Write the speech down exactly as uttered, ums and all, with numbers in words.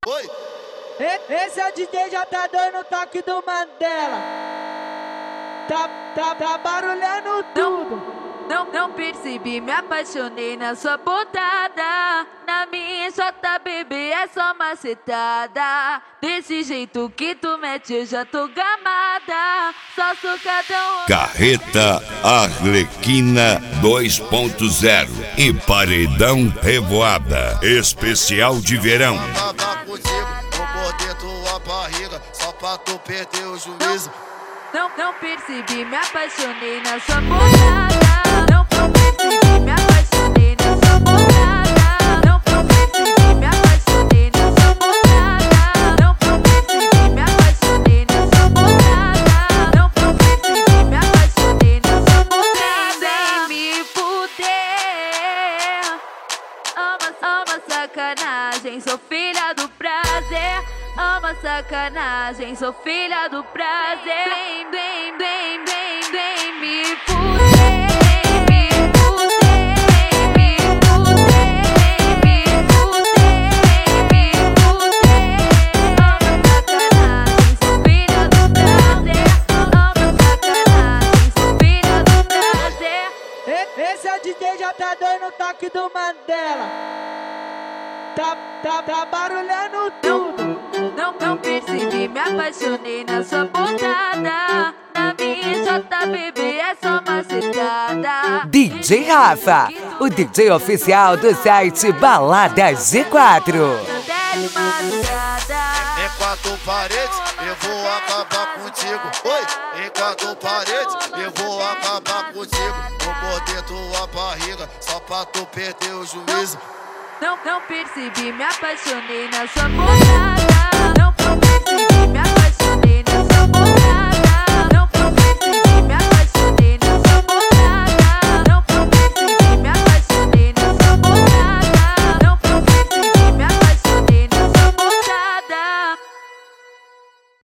Oi. Esse é o D J já tá dando o toque do Mandela. Tá, tá, tá barulhando tudo. Não, não percebi, me apaixonei na sua botada. Na minha J B B é só macetada. Desse jeito que tu mete eu já tô gamada. Só sucadão. Carreta Arlequina dois ponto zero e Paredão Revoada especial de verão. Acabar contigo, vou morder tua barriga só pra tu perder o juízo. Não, não percebi, me apaixonei na sua botada. Não, não percebi, me apaixonei na sua botada. Não, não percebi, me apaixonei na sua botada. Não, não percebi, me apaixonei na sua botada. Não, não percebi, me apaixonei na sua botada. Vem me fuder. Ama, ama sacanagem, sou filha do prazer. Ama sacanagem, sou filha do prazer. Vem, vem, vem, vem, vem me fuder. Vem me fuder, vem me fuder, vem me fuder, vem me fuder. Ama sacanagem, sou filha do prazer. Ama sacanagem, sou filha do prazer. Esse é o D J já tá dando o toque do Mandela. Tá, tá, tá barulhando tudo. Não, não percebi, me apaixonei na sua botada. Na minha J B B é só macetada. D J Rafa, o D J oficial do site Balada G quatro. Em quatro paredes, eu vou acabar contigo. Oi, em quatro paredes, eu vou acabar contigo. Vou morder tua barriga só pra tu perder o juízo. Não, não percebi, me apaixonei na sua botada.